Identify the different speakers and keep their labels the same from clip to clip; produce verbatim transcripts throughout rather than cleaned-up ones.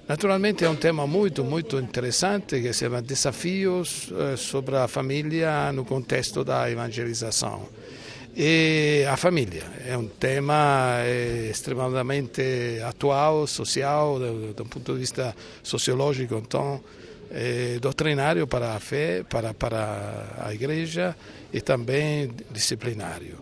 Speaker 1: Naturalmente é um tema muito, muito interessante que se chama Desafios sobre a família no contexto da evangelização. E a família é um tema extremamente atual, social, do, do ponto de vista sociológico, então, é doutrinário para a fé, para, para a igreja e também disciplinário.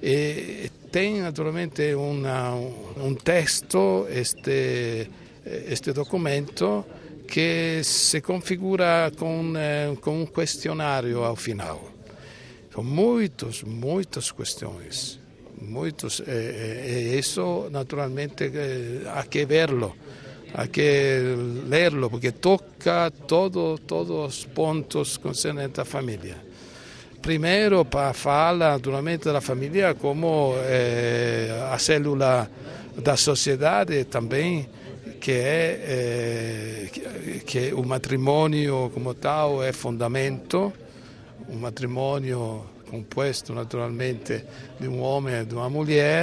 Speaker 1: E tem naturalmente uma, um texto, este, este documento, que se configura com, com um questionário ao final. São muitas, muitas questões, muitos, e, e isso naturalmente há que verlo, há que lerlo, porque toca todo, todos os pontos concernentes à família. Primeiro, fala naturalmente da família como eh, a célula da sociedade também, que é eh, que, que o matrimônio como tal é fundamento. Um matrimônio composto naturalmente de um homem e de uma mulher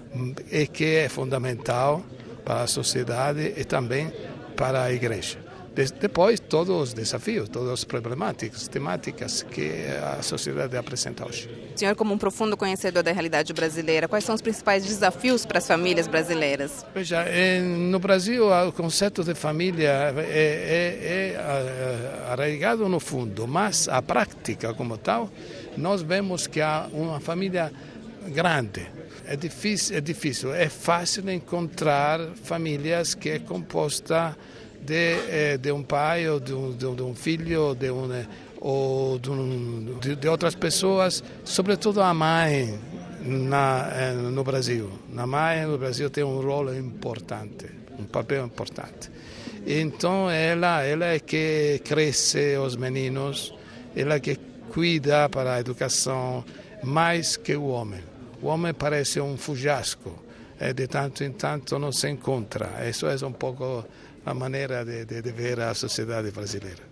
Speaker 1: e que é fundamental para a sociedade e também para a igreja. Depois todos os desafios, todas as problemáticas, temáticas que a sociedade apresenta hoje.
Speaker 2: O senhor, como um profundo conhecedor da realidade brasileira, quais são os principais desafios para as famílias brasileiras?
Speaker 1: Veja, no Brasil o conceito de família é, é, é arraigado no fundo, mas a prática como tal, nós vemos que há uma família grande. É difícil, é difícil, é fácil encontrar famílias que é composta de, de um pai ou de um, de um filho de um, ou de, um, de, de outras pessoas, sobretudo a mãe na, no Brasil. A mãe no Brasil tem um rolo importante, um papel importante. Então ela, ela é que cresce os meninos, ela é que cuida para a educação mais que o homem. O homem parece um fujasco, e de tanto em tanto não se encontra. Isso é um pouco a maneira de, de, de ver a sociedade brasileira.